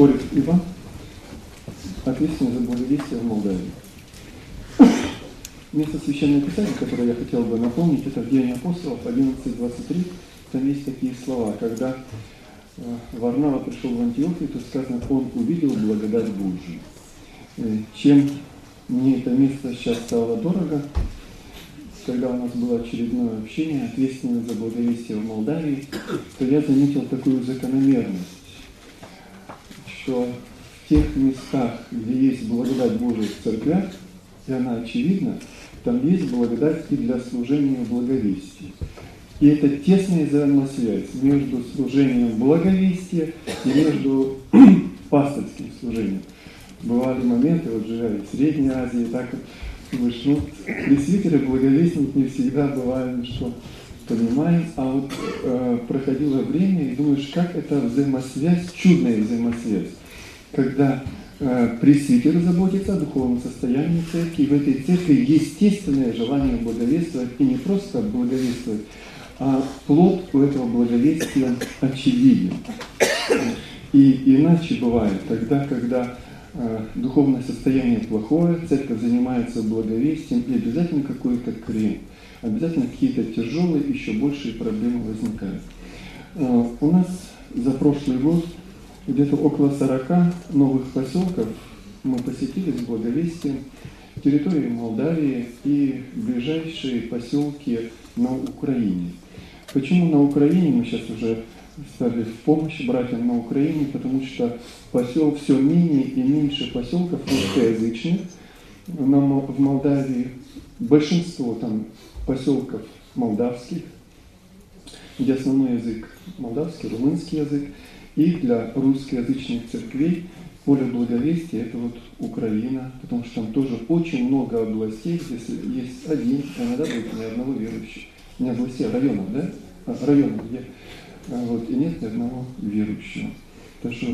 Орик Иван, ответственный за благовестие в Молдавии. Место Священного Писания, которое я хотел бы напомнить, это в Деяниях апостолов 11:23. Там есть такие слова: когда Варнава пришел в Антиохию, то сказано, он увидел благодать Божию. Чем мне это место сейчас стало дорого, когда у нас было очередное общение, ответственное за благовестие в Молдавии, то я заметил такую закономерность, что в тех местах, где есть благодать Божия в церквях, и она очевидна, там есть благодать и для служения благовестия. И это тесная взаимосвязь между служением благовестия и между пастырским служением. Бывали моменты, вот живя в Средней Азии, так думаешь, пресвитеры, благовестники не всегда бывает, что понимаем, а вот проходило время, и думаешь, как это взаимосвязь, чудная взаимосвязь, когда пресвитер заботится о духовном состоянии церкви, и в этой церкви естественное желание благовествовать, и не просто благовествовать, а плод у этого благовестия очевиден. И иначе бывает тогда, когда духовное состояние плохое, церковь занимается благовестием, и обязательно какой-то крен, обязательно какие-то тяжелые, еще большие проблемы возникают. У нас за прошлый год где-то около 40 новых поселков мы посетили с благовестием, территории Молдавии и ближайшие поселки на Украине. Почему на Украине? Мы сейчас уже стали в помощь братьям на Украине, потому что все менее и меньше поселков русскоязычных в Молдавии. Большинство там поселков молдавских, где основной язык молдавский, румынский язык. И для русскоязычных церквей поле благовестия – это вот Украина, потому что там тоже очень много областей, где есть один, иногда будет ни одного верующего. Не областей, а районов, да? Районов, где вот, и нет ни одного верующего. Так что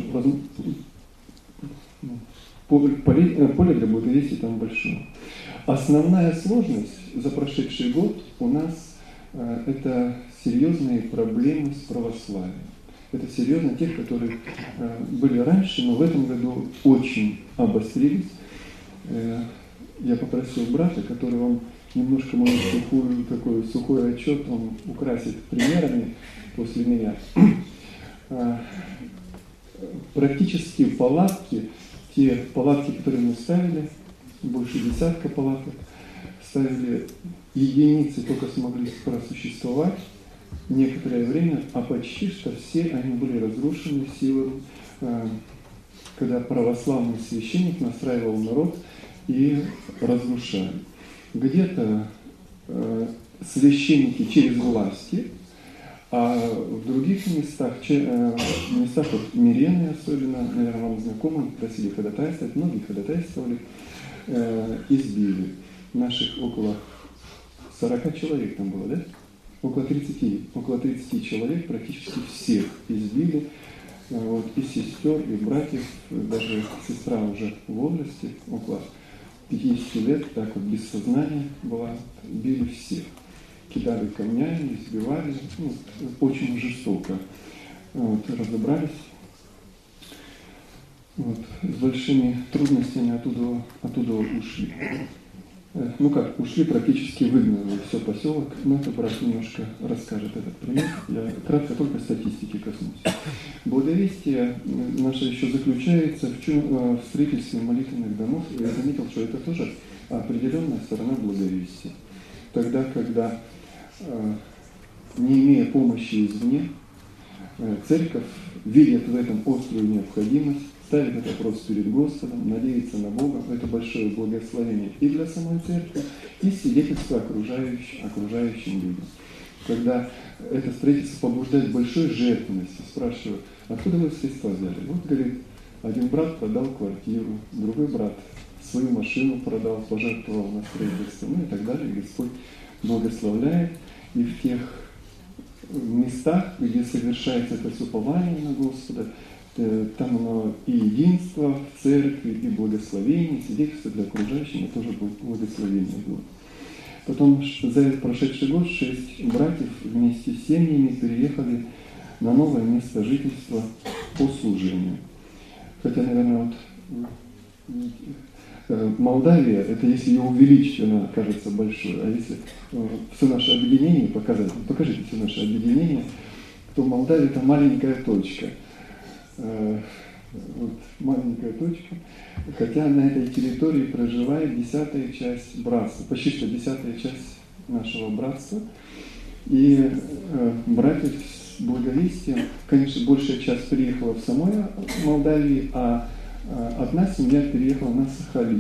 поле для благовестия там большое. Основная сложность за прошедший год у нас это серьезные проблемы с православием. Это серьезно тех, которые были раньше, но в этом году очень обострились. Я попросил брата, который вам немножко может такой сухой отчет он украсит примерами после меня. Практически палатки, те палатки, которые мы ставили, больше десятка палаток, ставили единицы, только смогли просуществовать некоторое время, а почти что все они были разрушены силой, когда православный священник настраивал народ и разрушали. Где-то священники через власти, а в других местах вот Мирены особенно, наверное, вам знакомы, просили ходатайствовать, многие ходатайствовали, избили. Наших около 40 человек там было, да? Около 30 человек, практически всех избили, вот, и сестер, и братьев, даже сестра уже в возрасте, около 50 лет, так вот без сознания была, били всех. Кидали камнями, избивали, очень жестоко. Вот, разобрались. Вот, с большими трудностями оттуда ушли. Ушли, практически выгнали все поселок, но это брат немножко расскажет этот пример. Я кратко только статистики коснусь. Благовестие наше еще заключается в строительстве молитвенных домов. Я заметил, что это тоже определенная сторона благовестия. Тогда, когда, не имея помощи извне, церковь видит в этом острую необходимость, ставит этот вопрос перед Господом, надеется на Бога. Это большое благословение и для самой церкви, и свидетельство окружающим людям. Когда это строительство побуждает большой жертвенности, спрашиваю, откуда вы средства взяли? Вот, говорит, один брат продал квартиру, другой брат свою машину продал, пожертвовал на строительство, и так далее. Господь благословляет, и в тех местах, где совершается это все упование на Господа, там оно и единство в церкви, и благословение, свидетельство для окружающих, это тоже благословение было. Потом за прошедший год 6 братьев вместе с семьями переехали на новое место жительства по служению. Хотя, наверное, Молдавия, это если ее увеличить, она кажется большой. А если все наше объединение показать, покажите все наше объединение, то Молдавия это маленькая точка. Вот маленькая точка. Хотя на этой территории проживает 10-я часть братства, почти что 10-я часть нашего братства. И братья с благовестием, конечно, большая часть приехала в самой Молдавии, а одна семья переехала на Сахалин.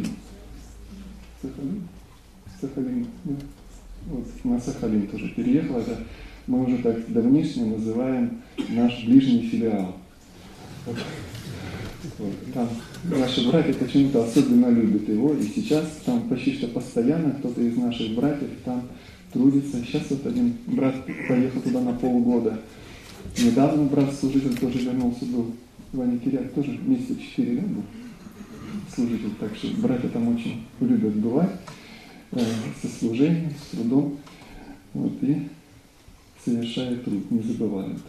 Сахалин, да. Вот на Сахалин тоже переехала. Это мы уже так давнишне называем наш ближний филиал. Вот. Там наши братья почему-то особенно любят его, и сейчас там почти что постоянно кто-то из наших братьев там трудится. Сейчас вот один брат поехал туда на полгода. Недавно брат-служитель тоже вернулся, был Ваня Киряк, тоже месяца 4, да, был служитель. Так что братья там очень любят бывать со служением, с трудом. Вот, и совершает труд, не забывают.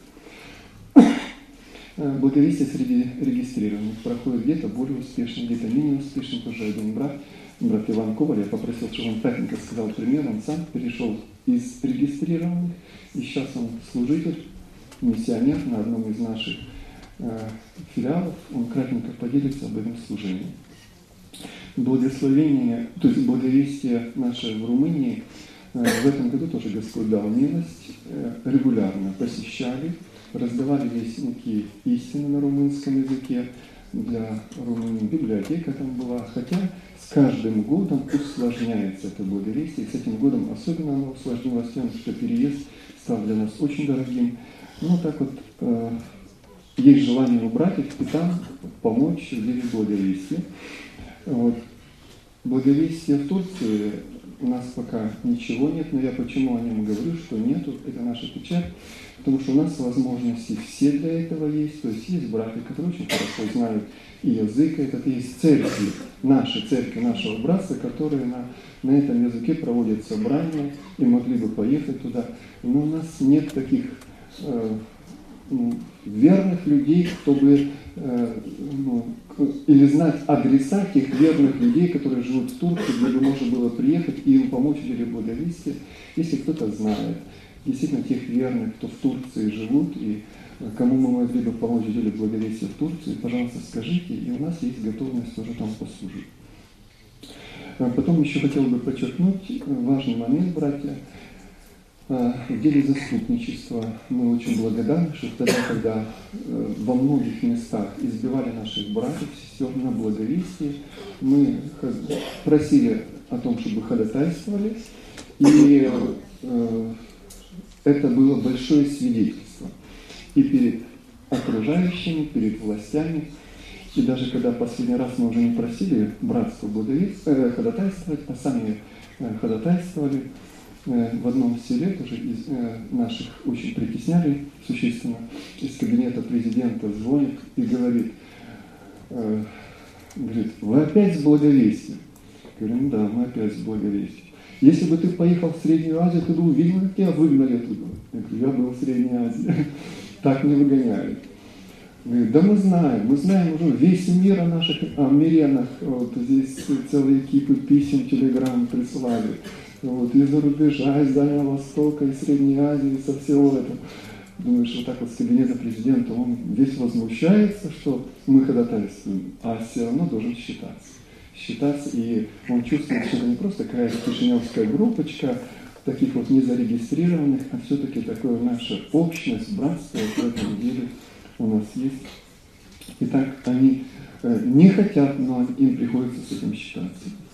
Благовестие среди регистрированных проходит где-то более успешно, где-то менее успешно. Тоже один брат Иван Коваль, я попросил, чтобы он кратенько сказал пример, он сам перешел из регистрированных, и сейчас он служитель, миссионер на одном из наших филиалов, он кратенько поделится об этом служении. Благословение, то есть благовестие наше в Румынии, в этом году тоже Господь дал милость, регулярно посещали, раздавали вестники истины на румынском языке, для румын библиотека там была, хотя с каждым годом усложняется это благовестие, и с этим годом особенно оно усложнилось тем, что переезд стал для нас очень дорогим. Ну так вот, есть желание у братьев и там помочь в деле благовестия. Вот. Благовестие в Турции у нас пока ничего нет, но я почему о нем говорю, что нету, это наша печать, потому что у нас возможности все для этого есть, то есть есть братья, которые очень хорошо знают и язык этот, есть церкви, наши церкви, нашего братства, которые на этом языке проводят собрания и могли бы поехать туда, но у нас нет таких верных людей, кто бы или знать адреса тех верных людей, которые живут в Турции, где бы можно было приехать и им помочь в деле благовестия, если кто-то знает. Действительно, тех верных, кто в Турции живут, и кому мы могли бы помочь в деле благовестия в Турции, пожалуйста, скажите, и у нас есть готовность тоже там послужить. Потом еще хотел бы подчеркнуть важный момент, братья. В деле заступничества мы очень благодарны, что тогда, когда во многих местах избивали наших братьев, сестер на благовестие, мы просили о том, чтобы ходатайствовали, и это было большое свидетельство и перед окружающими, перед властями. И даже когда последний раз мы уже не просили братство ходатайствовать, а сами ходатайствовали, в одном селе тоже из наших очень притесняли существенно, из кабинета президента звонит и говорит, вы опять с благовестием? Говорим, да, мы опять с благовестием. Если бы ты поехал в Среднюю Азию, ты бы увидел, как тебя выгнали оттуда. Я говорю, я был в Средней Азии. Так не выгоняли. Говорит, да мы знаем уже весь мир о наших мирянах. Вот здесь целые кипы писем, телеграмм прислали. Вот, из-за рубежа, из Дальнего Востока, из Средней Азии, со всего этого. Думаешь, вот так вот с кабинета президента, он весь возмущается, что мы ходатайствуем, а все равно должен считаться. И он чувствует, что это не просто какая-то кишиневская группочка, таких вот незарегистрированных, а все-таки такое наша общность, братство в этом деле у нас есть. Итак, они не хотят, но им приходится с этим считаться.